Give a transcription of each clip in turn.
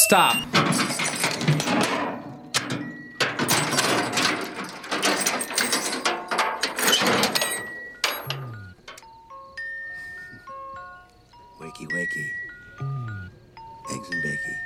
Stop. Wakey, wakey. Eggs and bacon.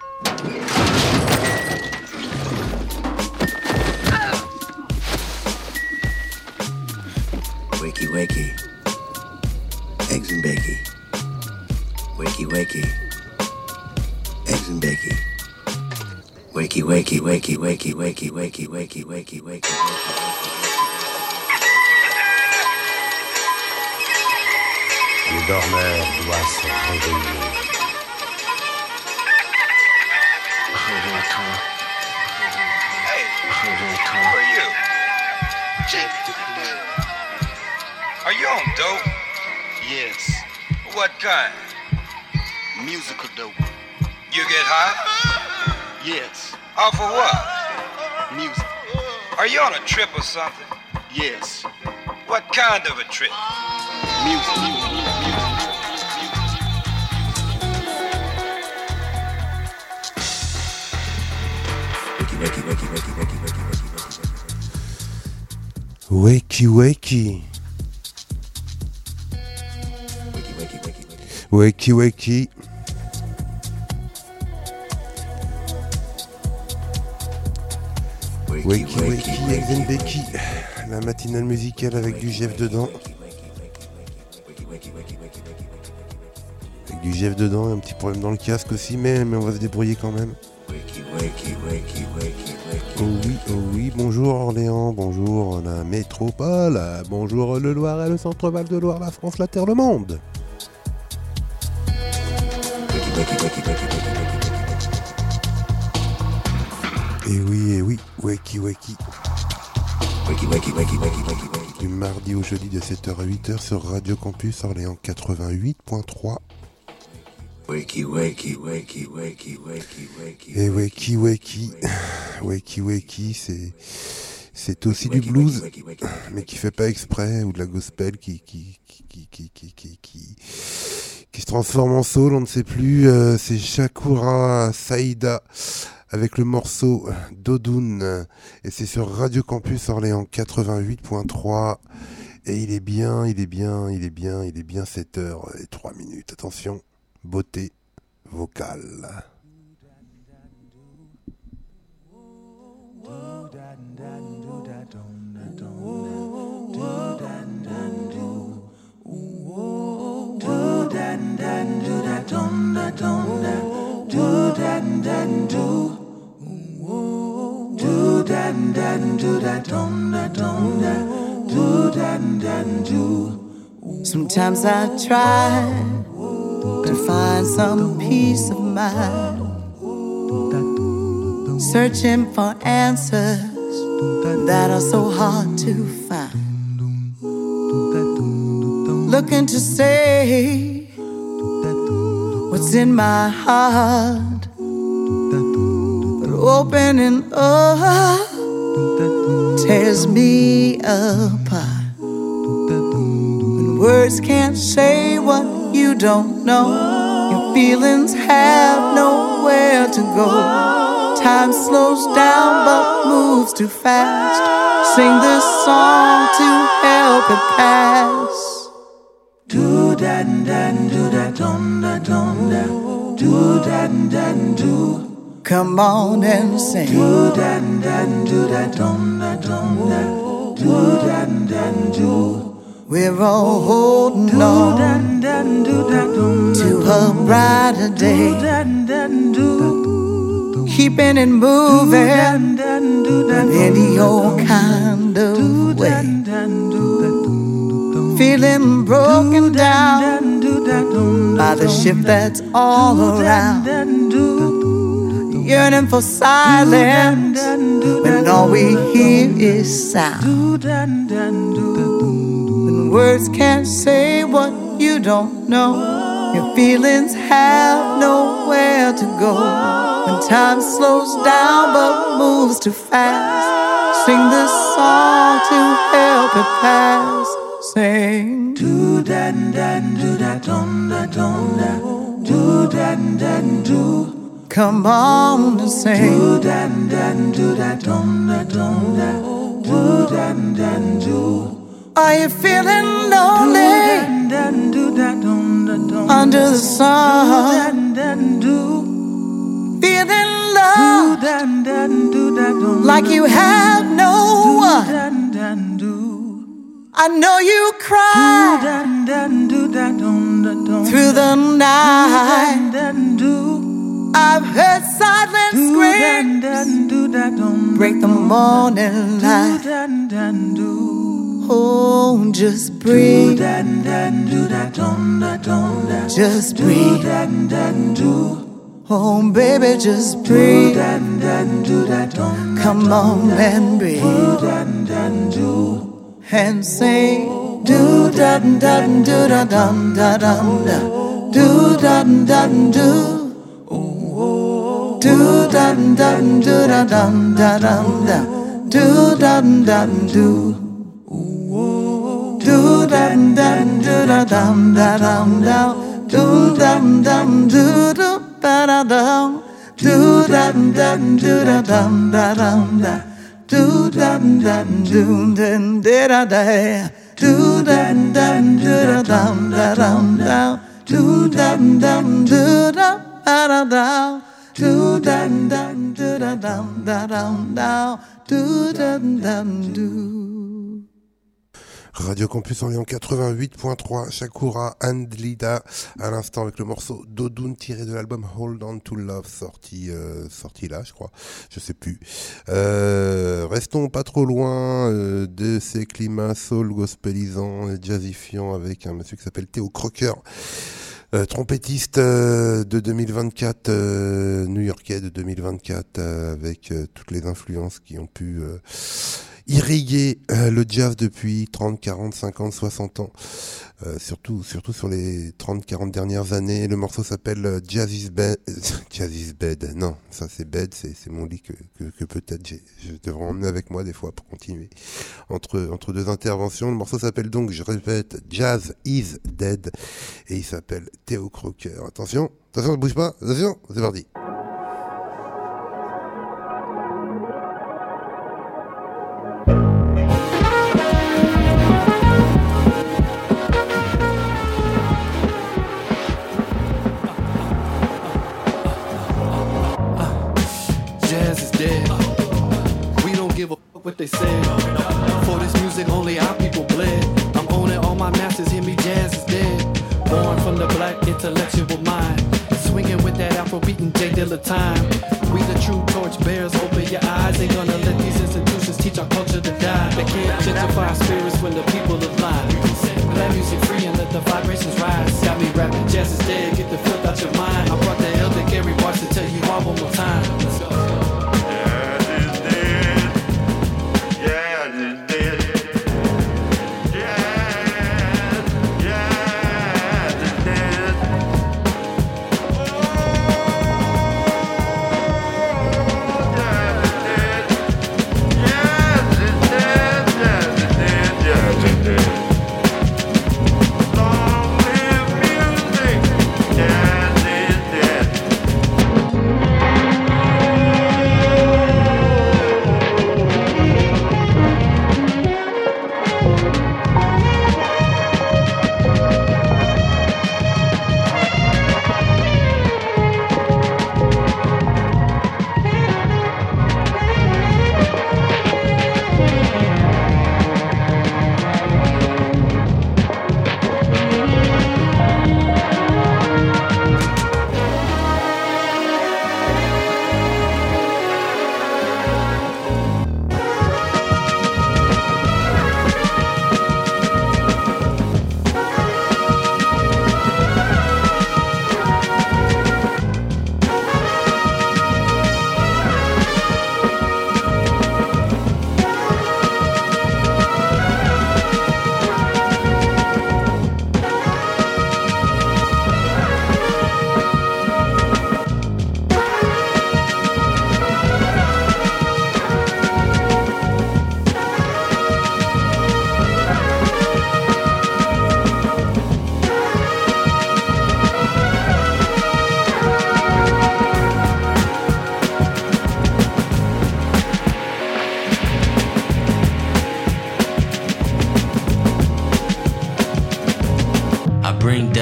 Wakey, wakey. Eggs and bacon. Wakey, wakey. Eggs and bacon. Wakey, wakey, wakey, wakey, wakey, wakey, wakey, wakey, wakey. Le dormeur doit se réveiller. Hey, who are you? Are you on dope? Yes, What kind? musical dope. You get high? Yes, Off of what? music. Are you on a trip or something? Yes, What kind of a trip? music. Wakey, wakey, wakey, wakey, wakey, wakey, wakey, wakey. Wakey, wakey. Wakey, wakey, wakey, wakey. Wakey, wakey. Wakey, wakey, Eggs and Becky. La matinale musicale avec du Jeff dedans. Avec du Jeff dedans, un petit problème dans le casque aussi, mais on va se débrouiller quand même. Oh oui, bonjour Orléans, bonjour la métropole, bonjour le Loiret, le Centre-Val de Loire, la France, la Terre, le monde. Et oui, wakey, wakey. Du mardi au jeudi de 7h à 8h sur Radio Campus Orléans 88.3. Wakey, wakey, wakey, wakey, wakey, wakey. Et wakey, c'est aussi du blues, mais qui fait pas exprès, ou de la gospel qui se transforme en soul, on ne sait plus. C'est Shakura Saïda avec le morceau Dodoun, et c'est sur Radio Campus Orléans 88.3. Et il est bien 7h03. Attention, beauté vocale. Sometimes I try to find some peace of mind, searching for answers that are so hard to find, looking to say what's in my heart, but opening up tears me apart. When words can't say what you don't know, your feelings have nowhere to go. Time slows down but moves too fast. Sing this song to help it pass. Do that and then do that, dum da dum da. Do that and then do. Come on and sing. Do that and then do that, dum da dum da. Do that and then do. We're all holding on to a brighter day, keeping it moving in any old kind of way. Feeling broken down by the ship that's all around, yearning for silence when all we hear is sound. Words can't say what you don't know. Your feelings have nowhere to go. When time slows down but moves too fast, sing this song to help it pass. Sing. Do that and then do that, dum da dum da. Do that and then do. Come on and sing. Do that and that and do that, don't that, don't that. Do that and that and do. Are you feeling lonely? Do that and that and do that, don't that, don't. Under the sun. Do that and that and do. Feeling love. Do that and that and do that, don't. Like you have no one. Do that and that and do. I know you cried. Do that and that and do that, don't that, don't. Through the night. Do that and that and do. I've heard silent screams break the morning light. Oh, just breathe. Just breathe. Oh, baby, just breathe. Come on and breathe. And say, do da da da da da da da da, do da da da. Do da da do da da da da da, do da da do. Do da da do da da da da da, do da da do do da da da, do da da do da da da da da, do da da do da da da, do da da do da da da da, do da da do da da da. Do dun dun do dun dun dun dun do dun dun do. Radio Campus Orléans 88.3, Shakura and Lida à l'instant avec le morceau Dodun tiré de l'album Hold On To Love sorti là je crois, je sais plus. Restons pas trop loin de ces climats soul gospelisants et jazzifiants avec un monsieur qui s'appelle Théo Crocker. Trompettiste de 2024, new-yorkais de 2024, avec toutes les influences qui ont pu irriguer le jazz depuis 30, 40, 50, 60 ans, surtout sur les 30, 40 dernières années. Le morceau s'appelle Jazz is Bed. Jazz is Bed, non, ça c'est bed, c'est mon lit que peut-être je devrais emmener avec moi des fois pour continuer entre deux interventions. Le morceau s'appelle donc, je répète, Jazz is Dead, et il s'appelle Théo Crocker. Attention, ne bouge pas, attention, c'est parti. What they said. For this music, only our people bled. I'm owning all my masters, hear me, jazz is dead. Born from the black intellectual mind, swinging with that Afrobeat and J Dilla time. We the true torch bearers, open your eyes. Ain't gonna let these institutions teach our culture to die. They can't gentrify our spirits when the people align. Let music free and let the vibrations rise. Got me rapping, jazz is dead, get the filth out your mind. I brought the elder Gary Bartz to tell you all one more time. Let's go.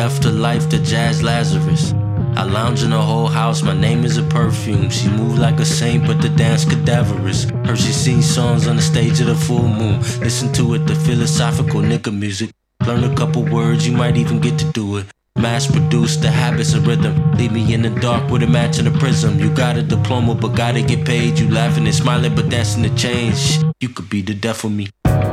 afterlife, the jazz Lazarus. I lounge in the whole house, my name is a perfume. She moved like a saint, but the dance cadaverous. Heard she sings songs on the stage of the full moon. Listen to it, the philosophical nigga music. Learn a couple words, you might even get to do it. Mass produce the habits of rhythm. Leave me in the dark with a match and a prism. You got a diploma, but gotta get paid. You laughing and smiling, but dancing to change. You could be the death of me.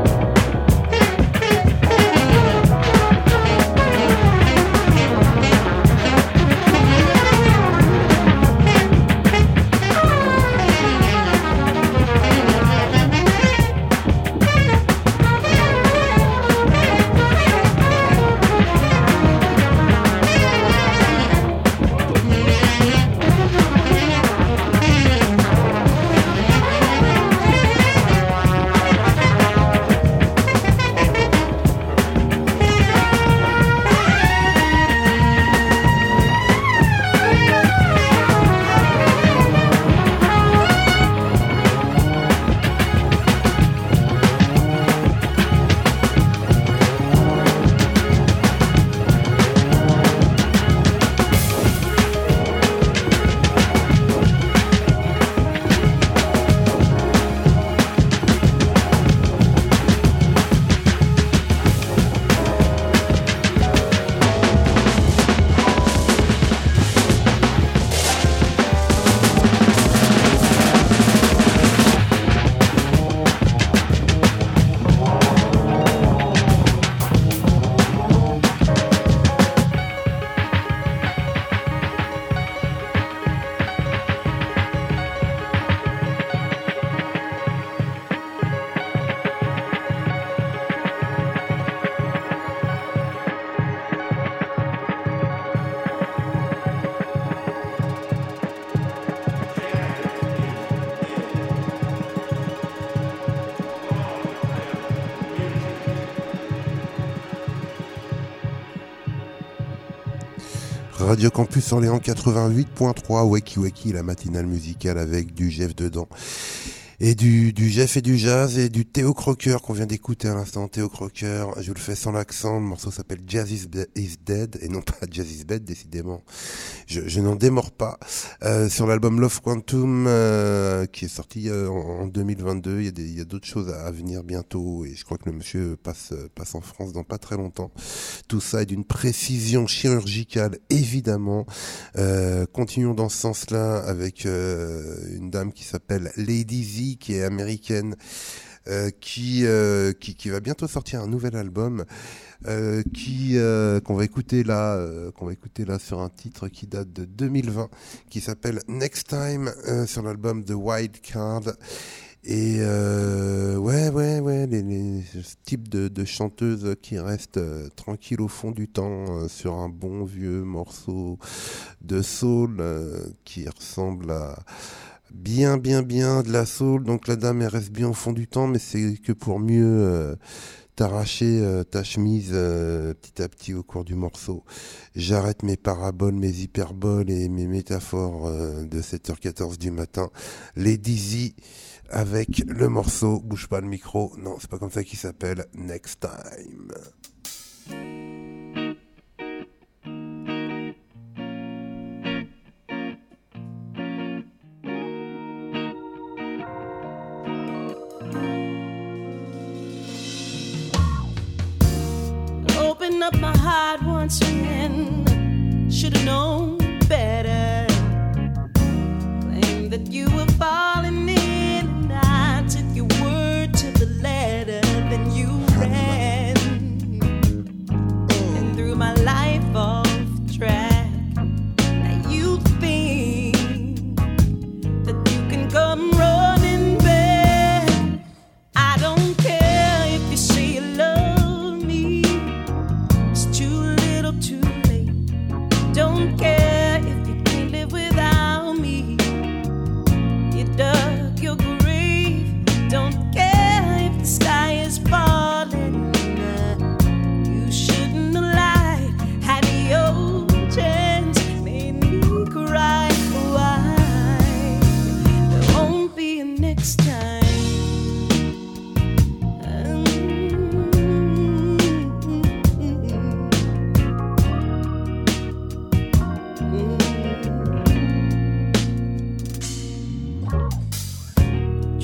Radio Campus Orléans 88.3, Wacky Wacky, la matinale musicale avec du Jeff dedans. Et du Jeff et du jazz et du Théo Crocker qu'on vient d'écouter à l'instant. Théo Crocker, je vous le fais sans l'accent, le morceau s'appelle Jazz is Dead et non pas Jazz is Bad, décidément. Je n'en démords pas. Sur l'album Love Quantum qui est sorti en 2022, il y a d'autres choses à venir bientôt et je crois que le monsieur passe en France dans pas très longtemps. Tout ça est d'une précision chirurgicale évidemment. Continuons dans ce sens-là avec une dame qui s'appelle Lady Z, qui est américaine, qui va bientôt sortir un nouvel album, qu'on va écouter là sur un titre qui date de 2020, qui s'appelle Next Time, sur l'album The Wild Card. Et ce type de chanteuse qui reste tranquille au fond du temps sur un bon vieux morceau de soul qui ressemble à bien de la soul. Donc la dame elle reste bien au fond du temps, mais c'est que pour mieux t'arracher ta chemise petit à petit au cours du morceau. J'arrête mes paraboles, mes hyperboles et mes métaphores de 7h14 du matin. Lady Z avec le morceau, bouge pas le micro, non c'est pas comme ça qu'il s'appelle, Next Time. Open up my heart once again, should've known better. Claim that you were falling in and I took your word to the letter. Then you ran and threw my life off track. Now you think that you can come running back. I don't care if you say you love me, it's too little too late. Don't care if you can't live without me. You dug your grave. Don't care if the sky is falling. You shouldn't have lied. Had your chance, made me cry. Why? There won't be a next time.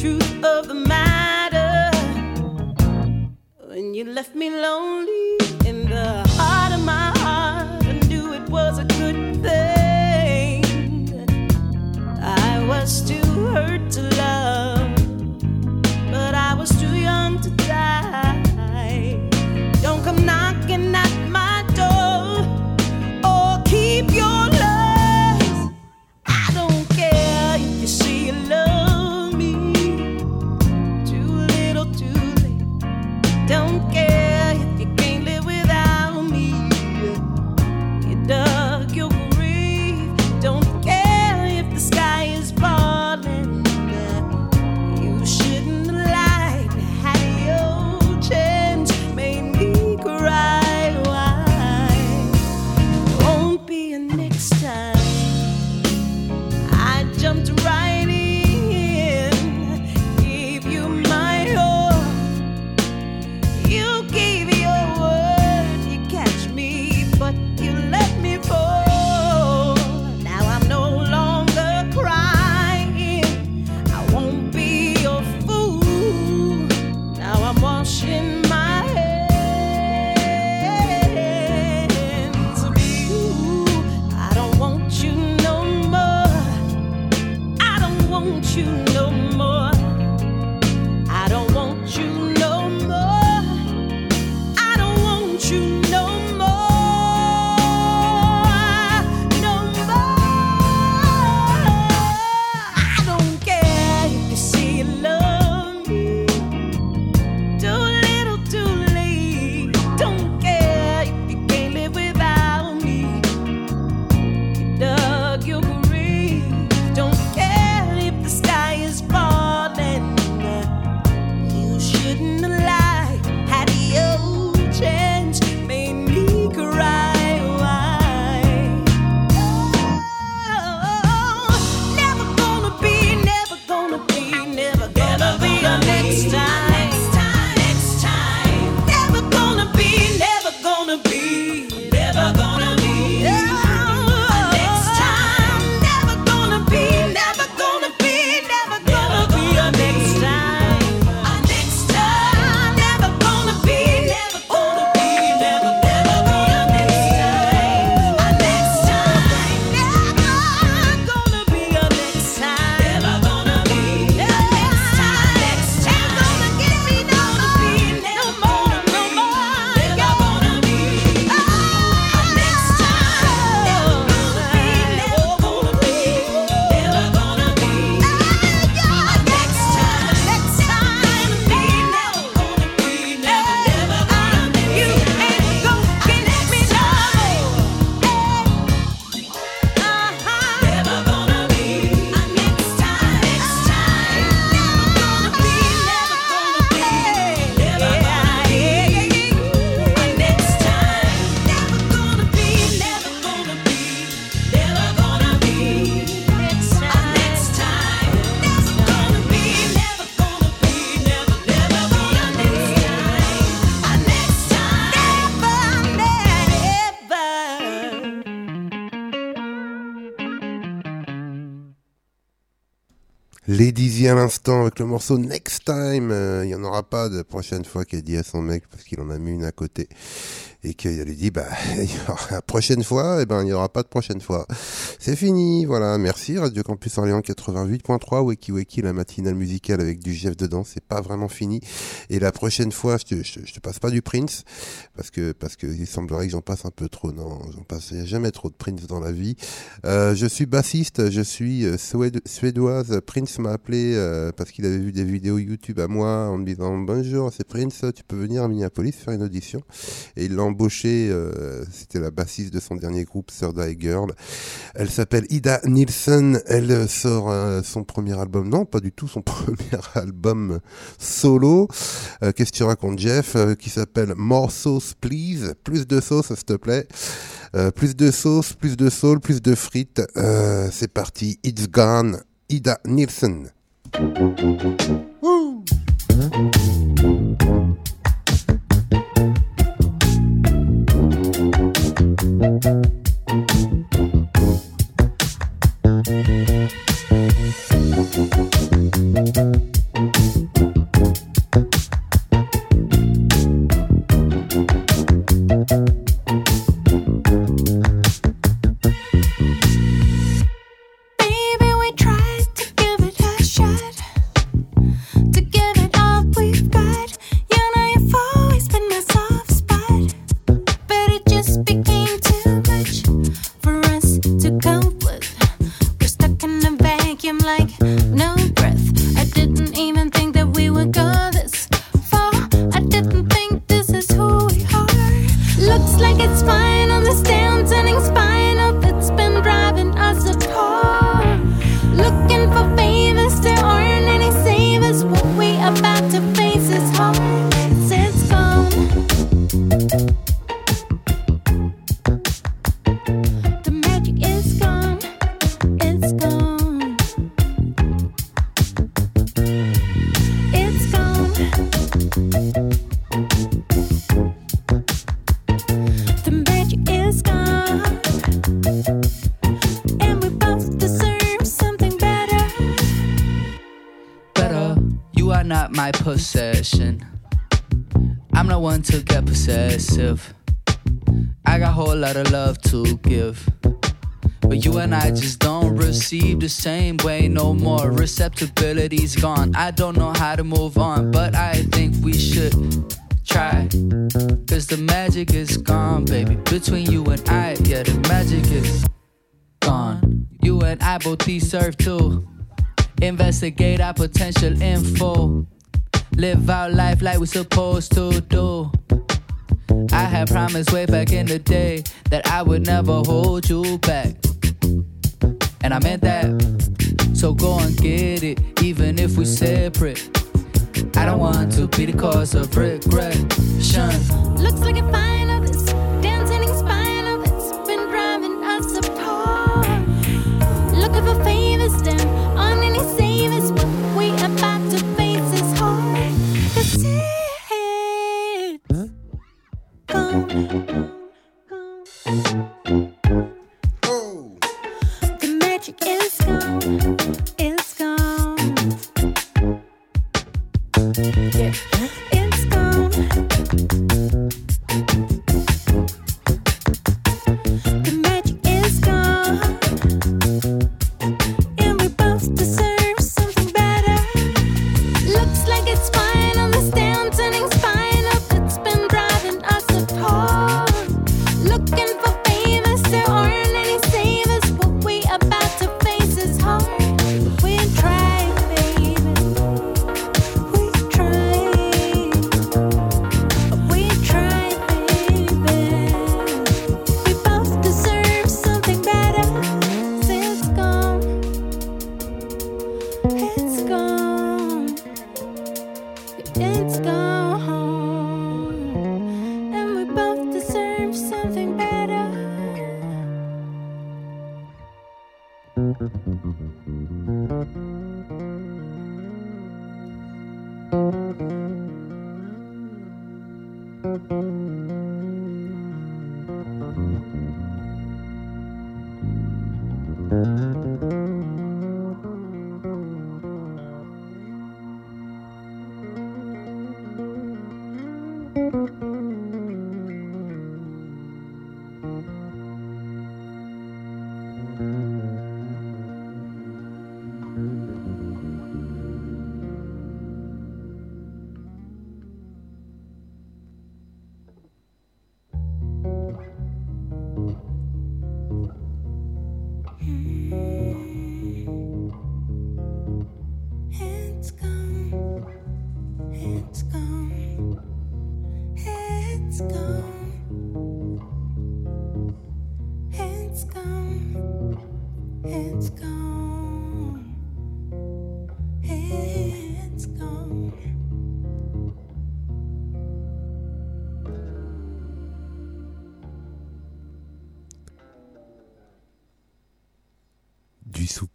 truth of the matter. When you left me lonely in the heart of my heart, I knew it was a good thing. I was too hurt to love, but I was too young to die. Don't come knocking at my door or keep your lies. I don't care if you say you love me. Too little, too late. Don't care if you can't live without me. You dug your grave. Don't care if the sky is falling. You shouldn't have lied. Had your chance, made me cry. Why? Won't be a next time. I jumped right in, gave you my all. You gave your word, you catch me, but you let me fall. Now I'm no longer crying. I won't be your fool. Now I'm washing my hands of you. I don't want you no more. I don't want you no more. I don't want you no more. I don't want you no more. No more. I don't care if you say you love me. Too little, too late. Don't care if you can't live without me. You dug your grave. Don't care if the sky is falling. You shouldn't have lied. Had your chance, made me cry. Why? Oh, never gonna be, never gonna be, never gonna be a next time. Next time. Never gonna be, never gonna be, never gonna be a next time. Never gonna be, never gonna be, never gonna be a next time. A next time. Never gonna be, never gonna be, never be a next time. A next time. Never gonna be a next time. Never gonna be a next time. Next time. Ain't gonna get me no more, no more, no more. Never gonna be a next time. Never gonna be, never gonna be, never gonna be a next time. Next time. Be never gonna be, never, never gonna be. You ain't gonna get me no never gonna be a next time. Next time. Never gonna be, never gonna be, never gonna be a next time. Never gonna be, never gonna be, never gonna be next time. Next time. Never gonna be, never gonna be, never, never gonna next time. A next time. Lady Z à l'instant avec le morceau Next Time. Il n'y en aura pas de prochaine fois, qu'elle dit à son mec parce qu'il en a mis une à côté. Et qu'elle lui dit, la prochaine fois, il n'y aura pas de prochaine fois. C'est fini, voilà. Merci, Radio Campus Orléans 88.3, Weki Weki, la matinale musicale avec du Jeff dedans. C'est pas vraiment fini. Et la prochaine fois, je te passe pas du Prince, parce que il semblerait que j'en passe un peu trop. Non, j'en passe jamais trop de Prince dans la vie. Je suis bassiste, je suis suédoise. Prince m'a appelé, parce qu'il avait vu des vidéos YouTube à moi, en me disant, bonjour, c'est Prince, tu peux venir à Minneapolis faire une audition. Et il l'a embauché, c'était la bassiste de son dernier groupe, Third Eye Girl. Elle s'appelle Ida Nilsson, elle sort son premier album, non pas du tout son premier album solo, qu'est-ce que tu racontes Jeff, qui s'appelle More Sauce Please, plus de sauce s'il te plaît, plus de sauce, plus de soul, plus de frites, c'est parti, It's Gone, Ida Nilsson. Woo! Possession. I'm not one to get possessive. I got a whole lot of love to give, but you and I just don't receive the same way no more. Receptibility's gone. I don't know how to move on, but I think we should try. Cause the magic is gone, baby. Between you and I, yeah, the magic is gone. You and I both deserve to investigate our potential info. Live our life like we're supposed to do. I had promised way back in the day that I would never hold you back, and I meant that. So go and get it, even if we separate. I don't want to be the cause of regression. Looks like a final, this dancing spiral that's been driving us apart. Looking for favors down on any savers, but we about to face is hard. Cause it's gone. The magic is gone. It's gone. Yeah, it's gone. The magic is gone, and we both deserve something better. Looks like it's fine on this down-turning spine up that's been driving us apart. Looking for favors, there aren't any savers. What we about to face is hard. We tried, baby. We tried. We tried, baby. We both deserve something better. It's gone. It's gone. It's gone. And we both deserve something better.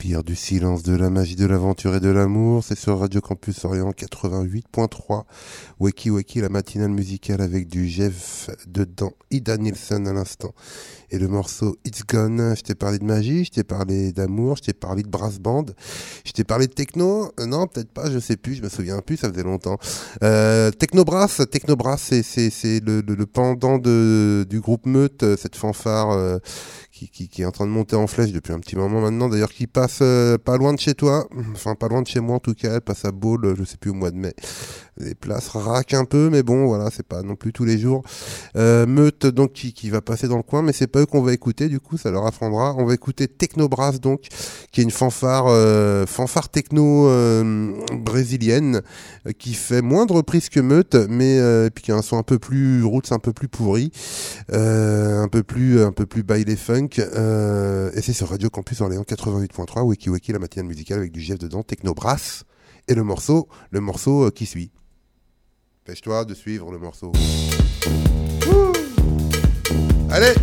respire du silence, de la magie, de l'aventure et de l'amour. C'est sur Radio Campus Orléans 88.3. Wakey Wakey, la matinale musicale avec du Jeff dedans, Ida Nilsson à l'instant. Et le morceau It's Gone. Je t'ai parlé de magie, je t'ai parlé d'amour, je t'ai parlé de brass band, je t'ai parlé de techno. Non, peut-être pas, je sais plus, je me souviens plus, ça faisait longtemps. Technobrass, c'est le pendant du groupe Meute, cette fanfare qui est en train de monter en flèche depuis un petit moment maintenant, d'ailleurs qui passe pas loin de chez toi, enfin pas loin de chez moi en tout cas, elle passe à Baule, je sais plus, au mois de mai. Les places raquent un peu, mais bon voilà, c'est pas non plus tous les jours. Meute donc qui va passer dans le coin, mais c'est pas eux qu'on va écouter, du coup ça leur apprendra. On va écouter Technobrass donc, qui est une fanfare techno brésilienne, qui fait moins de reprises que Meute, mais puis qui a un son un peu plus roots, un peu plus pourri, un peu plus baile funk. Et c'est sur Radio Campus Orléans 88.3, Wakey Wakey, la matinale musicale avec du Jeff dedans, Technobrass, et le morceau qui suit. Pêche-toi de suivre le morceau. Wouh! Allez!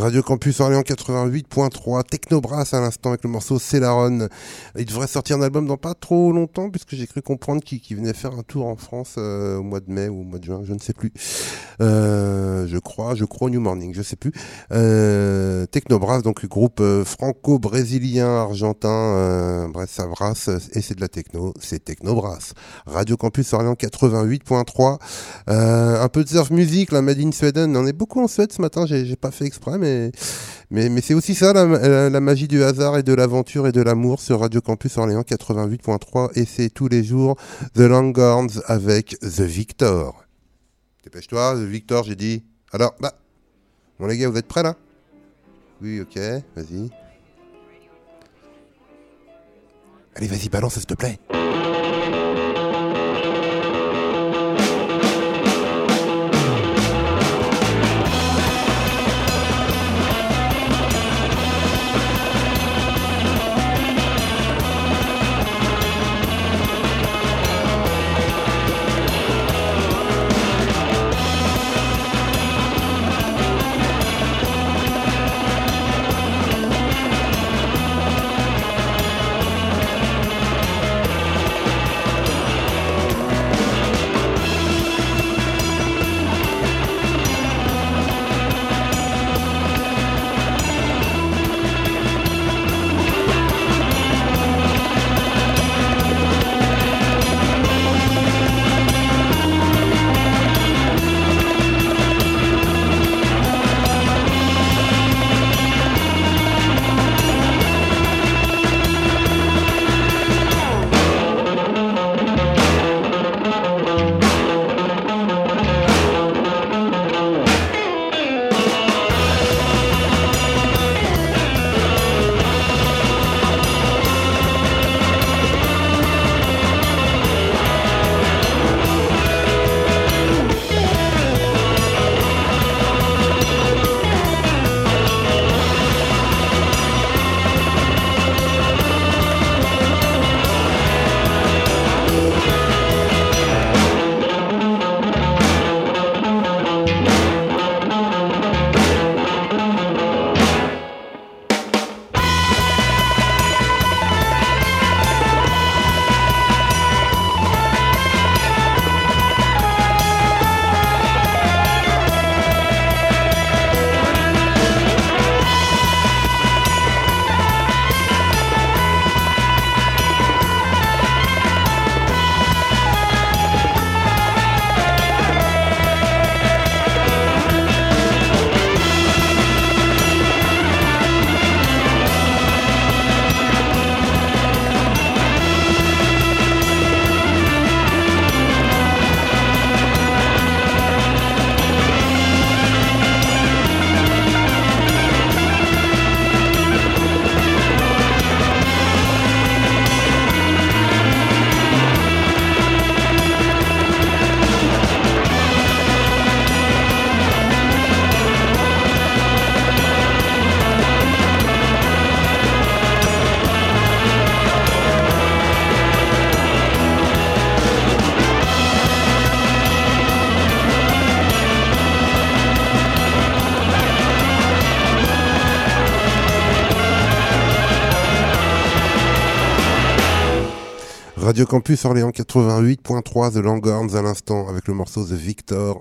Radio Campus Orléans 88.3, Technobrass à l'instant avec le morceau Célaron. Il devrait sortir un album dans pas trop longtemps puisque j'ai cru comprendre qu'il venait faire un tour en France au mois de mai ou au mois de juin, je ne sais plus. Je crois New Morning, je sais plus. Technobrass, donc groupe franco-brésilien, argentin, bref ça brasse et c'est de la techno, c'est Technobrass. Radio Campus Orléans 88.3, un peu de surf music, la Made in Sweden, on est beaucoup en Suède ce matin, j'ai pas fait exprès, mais c'est aussi ça la magie du hasard et de l'aventure et de l'amour sur Radio Campus Orléans 88.3 et c'est tous les jours The Longhorns avec The Victor. Dépêche-toi, The Victor, j'ai dit. Alors, bon les gars, vous êtes prêts là? Oui, ok, vas-y. Allez, vas-y, balance, s'il te plaît. Radio Campus Orléans 88.3, The Longhorns à l'instant avec le morceau The Victor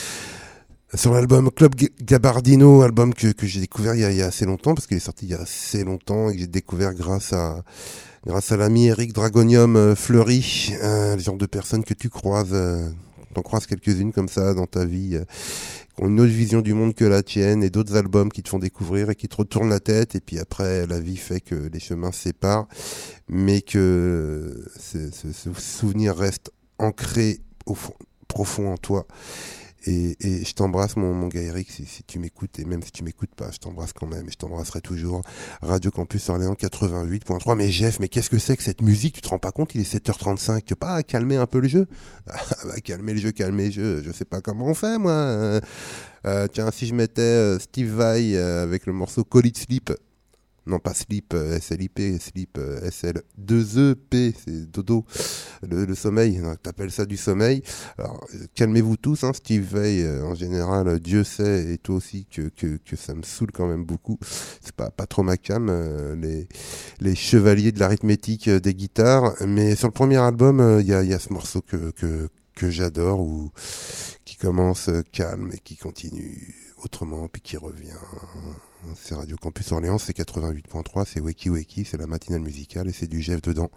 sur l'album Club Gabardino, album que j'ai découvert il y a assez longtemps parce qu'il est sorti il y a assez longtemps et que j'ai découvert grâce à l'ami Eric Dragonium Fleury, le genre de personnes que tu croises, t'en croises quelques-unes comme ça dans ta vie, qui ont une autre vision du monde que la tienne et d'autres albums qui te font découvrir et qui te retournent la tête et puis après la vie fait que les chemins se séparent mais que ce souvenir reste ancré au fond, profond en toi et je t'embrasse mon gars Eric si tu m'écoutes et même si tu m'écoutes pas je t'embrasse quand même et je t'embrasserai toujours. Radio Campus Orléans 88.3. Mais Jeff, mais qu'est-ce que c'est que cette musique? Tu te rends pas compte, il est 7h35, tu veux pas calmer un peu le jeu? Calmer le jeu, je sais pas comment on fait moi. Tiens, si je mettais Steve Vai avec le morceau Call It Sleep, Non, pas slip, S-L-I-P, slip, S-L-2-E-P, c'est dodo, le sommeil, donc t'appelles ça du sommeil. Alors, calmez-vous tous, hein, Steve Vai, en général, Dieu sait, et toi aussi, que ça me saoule quand même beaucoup. C'est pas trop ma cam, les chevaliers de l'arithmétique des guitares, mais sur le premier album, il y a ce morceau que j'adore, qui commence calme et qui continue autrement, puis qui revient. C'est Radio Campus Orléans, c'est 88.3, c'est Wakey Wakey, c'est la matinale musicale et c'est du Jeff dedans.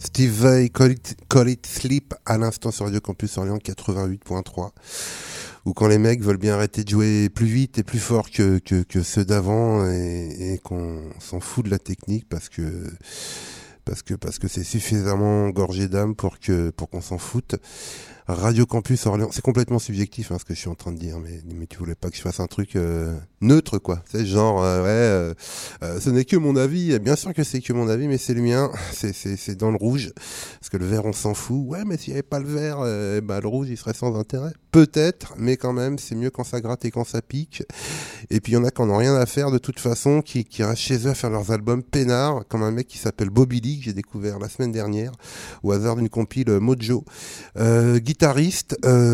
Steve Vai, Call It Sleep, à l'instant sur Radio Campus Orléans 88.3. Ou quand les mecs veulent bien arrêter de jouer plus vite et plus fort que ceux d'avant et qu'on s'en fout de la technique parce que c'est suffisamment gorgé d'âme pour qu'on s'en foute. Radio Campus Orléans, c'est complètement subjectif ce que je suis en train de dire, mais tu voulais pas que je fasse un truc neutre quoi. C'est genre ce n'est que mon avis, bien sûr que c'est que mon avis, mais c'est le mien, c'est dans le rouge parce que le vert on s'en fout. Ouais, mais s'il y avait pas le vert, le rouge il serait sans intérêt. Peut-être, mais quand même c'est mieux quand ça gratte et quand ça pique. Et puis il y en a qui en ont rien à faire de toute façon, qui restent chez eux à faire leurs albums peinards, comme un mec qui s'appelle Bobby Lee que j'ai découvert la semaine dernière au hasard d'une compile Mojo. Guitariste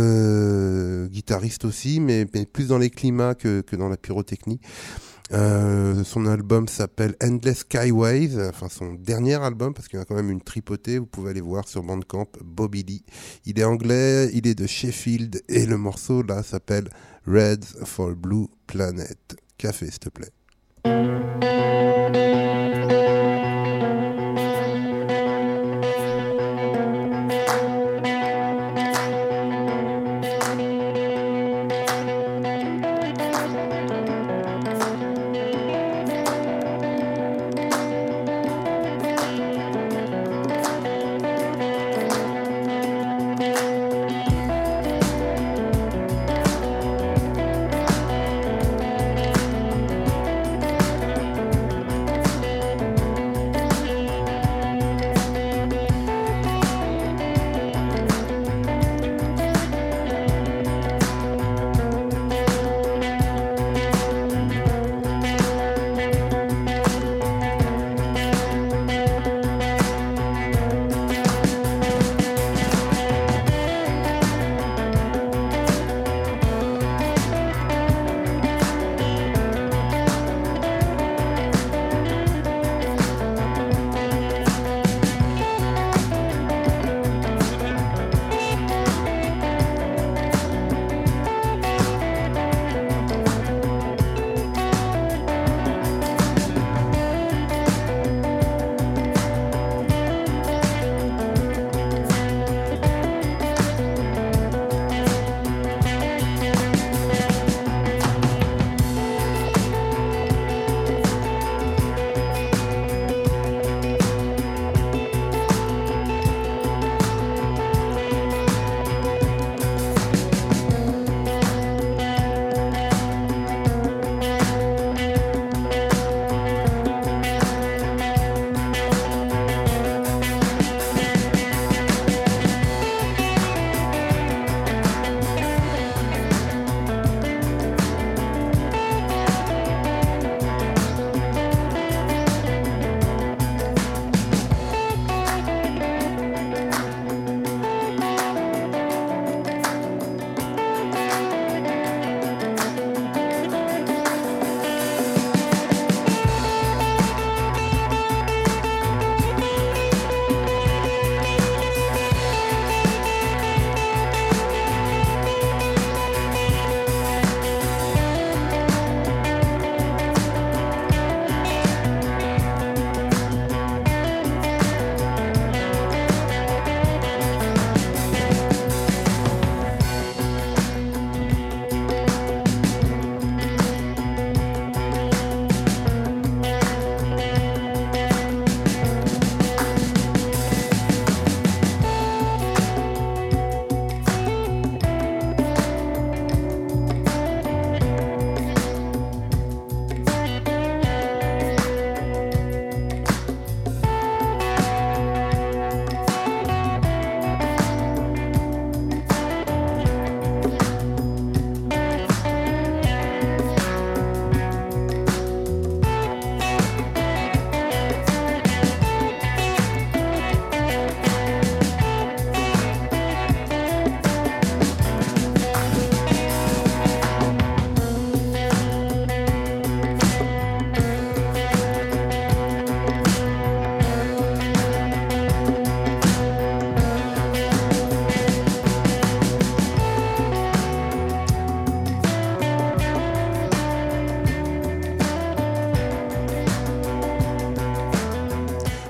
aussi, mais plus dans les climats que dans la pyrotechnie. Son album s'appelle Endless Skyways, enfin son dernier album, parce qu'il y a quand même une tripotée, vous pouvez aller voir sur Bandcamp, Bobby Lee. Il est anglais, il est de Sheffield, et le morceau là s'appelle Reds for Blue Planet. Café s'il te plaît.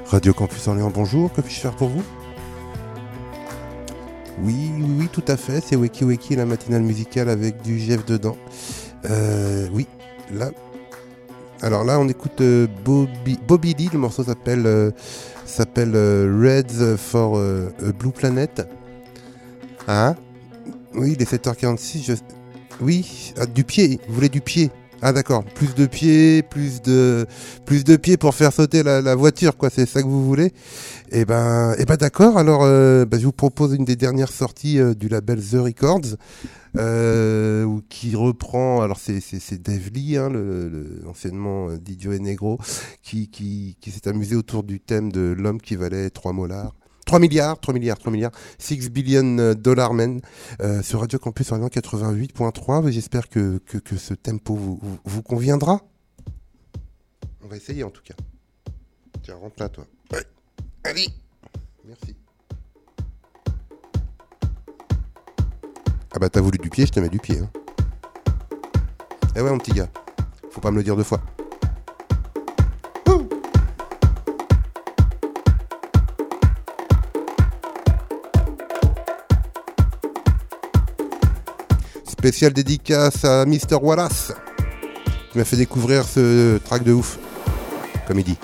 Radio Campus Orléans, bonjour, que puis-je faire pour vous? Oui, tout à fait, c'est Weki Weki, la matinale musicale avec du Jeff dedans. Oui, là. Alors là, on écoute Bobby Lee, le morceau s'appelle Reds for a Blue Planet. Hein? Oui, il est 7h46, Oui, du pied, vous voulez du pied? Ah d'accord, plus de pieds pour faire sauter la voiture, quoi, c'est ça que vous voulez? Eh ben d'accord, alors je vous propose une des dernières sorties du label The Records, qui reprend, alors c'est Dave Lee, hein, anciennement DJ Negro, qui s'est amusé autour du thème de l'homme qui valait 3 milliards, 6 billion dollar men, sur Radio Campus Orléans 88.3. J'espère que ce tempo vous conviendra. On va essayer en tout cas. Tiens, rentre là, toi. Ouais. Allez, merci. Ah bah t'as voulu du pied, je te mets du pied. Hein. Eh ouais, mon petit gars, faut pas me le dire 2 fois. Spécial dédicace à Mr. Wallace, qui m'a fait découvrir ce track de ouf, comme il dit.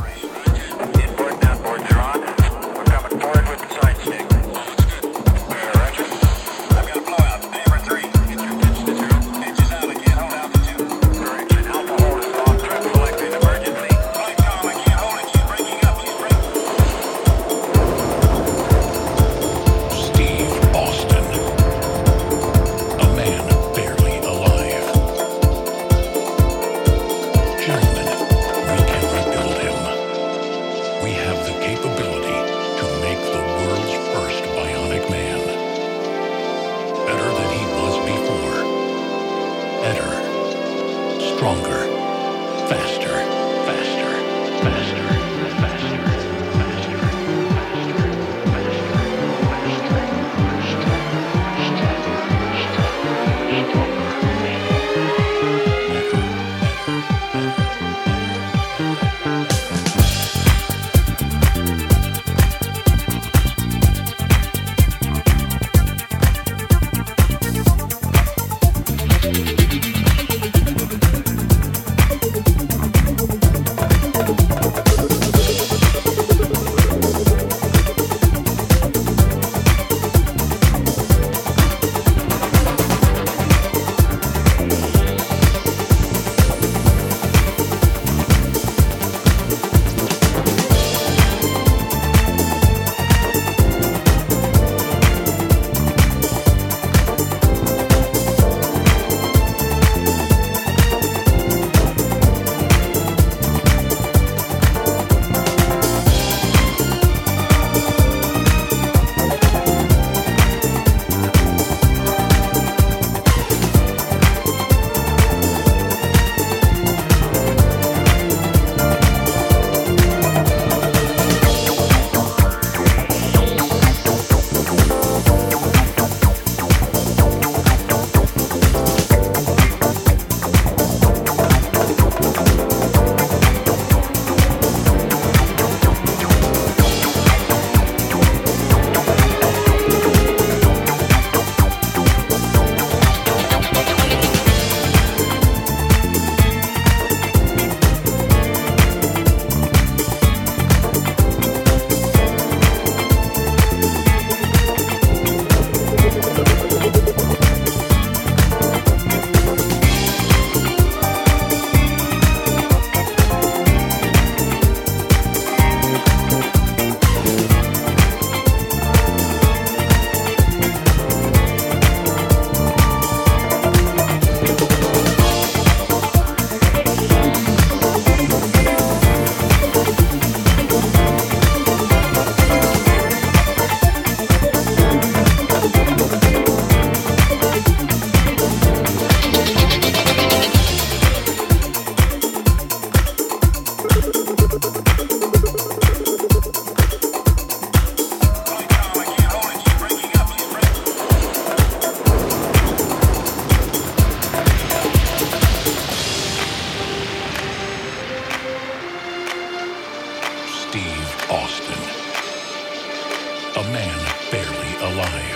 alive.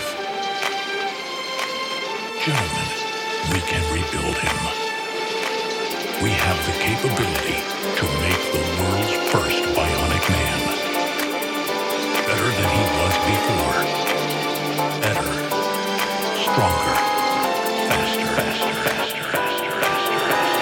Gentlemen, we can rebuild him. We have the capability to make the world's first bionic man. Better than he was before. Better. Stronger. Faster, faster, faster, faster, faster,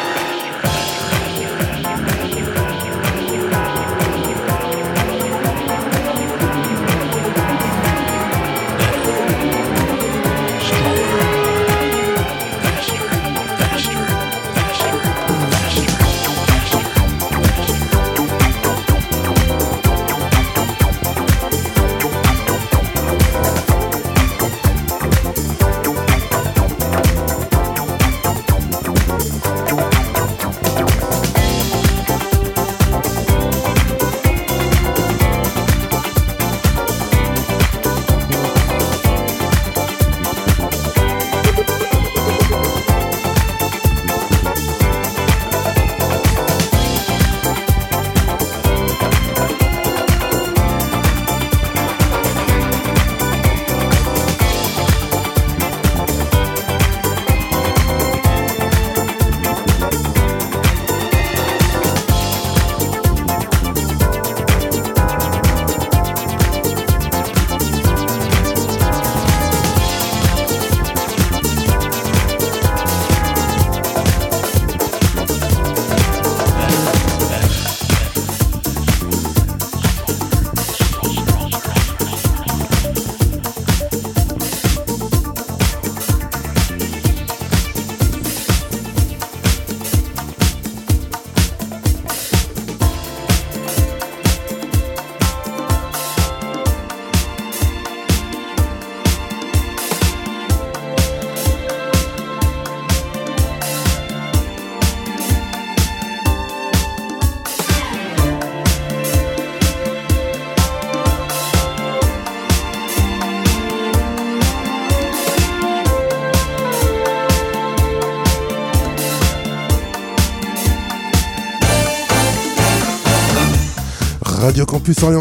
Radio Campus Orléans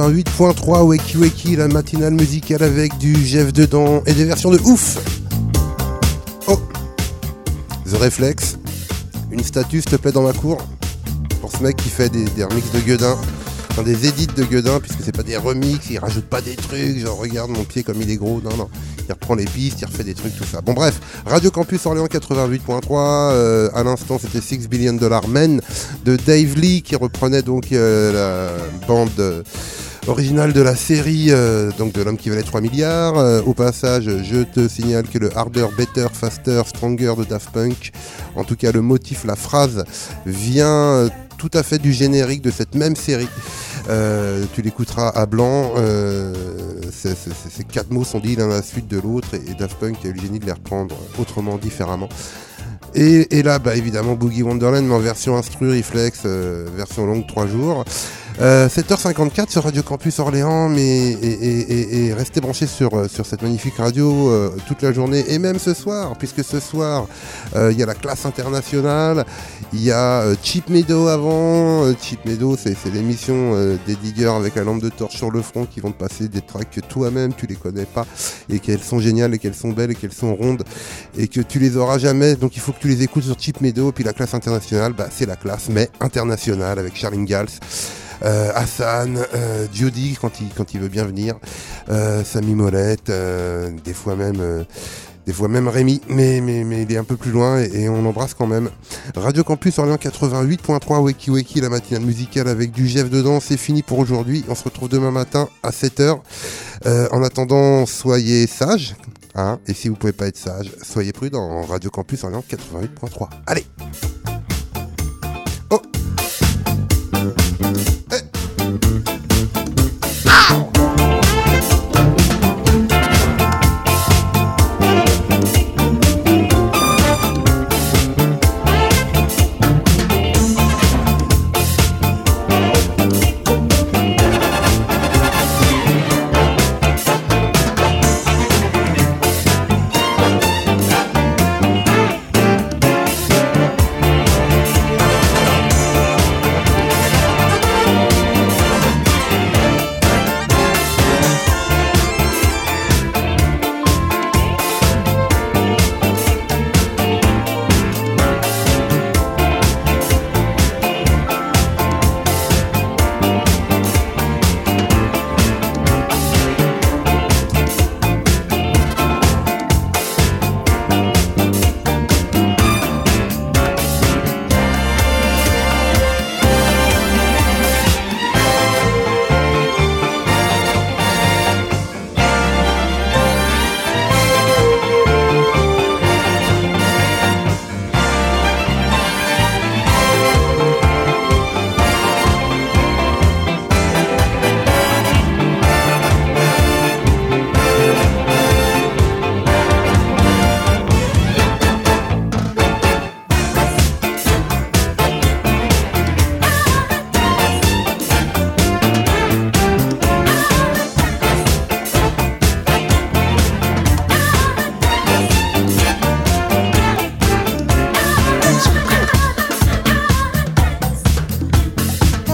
88.3, Wakey Wakey, la matinale musicale avec du Jeff dedans et des versions de ouf. Oh, The Reflex, une statue s'il te plaît dans ma cour, pour ce mec qui fait des remixes de Guedin, enfin des édits de Guedin, puisque c'est pas des remixes, il rajoute pas des trucs, genre regarde mon pied comme il est gros, non, il reprend les pistes, il refait des trucs, tout ça. Bon bref, Radio Campus Orléans 88.3, à l'instant c'était $6 Billion Men de Dave Lee qui reprenait donc la bande originale de la série donc de L'Homme qui valait 3 milliards. Au passage, je te signale que le Harder, Better, Faster, Stronger de Daft Punk, en tout cas le motif, la phrase, vient tout à fait du générique de cette même série. Tu l'écouteras à blanc. Ces 4 mots sont dits l'un à la suite de l'autre et Daft Punk a eu le génie de les reprendre autrement, différemment. Et là, bah, évidemment, Boogie Wonderland, mais en version instru, reflex, version longue, 3 jours. 7h54 sur Radio Campus Orléans, et restez branchés sur cette magnifique radio toute la journée, et même ce soir, puisque ce soir, il y a la classe internationale, il y a Cheap Meadow avant. Cheap Meadow, c'est l'émission des diggers avec la lampe de torche sur le front qui vont te passer des tracks que toi-même tu les connais pas, et qu'elles sont géniales, et qu'elles sont belles, et qu'elles sont rondes, et que tu les auras jamais, donc il faut que tu les écoutes sur Cheap Meadow. Et puis la classe internationale, bah, c'est la classe, mais internationale, avec Charlie Gals, Hassan, Judy quand il veut bien venir, Samy Molette, des fois même Rémi, mais il est un peu plus loin, et on l'embrasse quand même. Radio Campus Orléans 88.3, Wakey Wakey, la matinale musicale avec du Jeff dedans, c'est fini pour aujourd'hui. On se retrouve demain matin à 7h. En attendant, soyez sages, hein, et si vous pouvez pas être sage, soyez prudents. Radio Campus Orléans 88.3. Allez. Oh.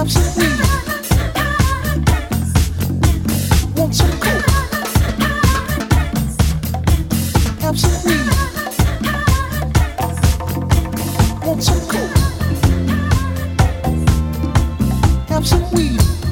Have some weed. Want some coke? Have some weed. Want some coke? Have some weed.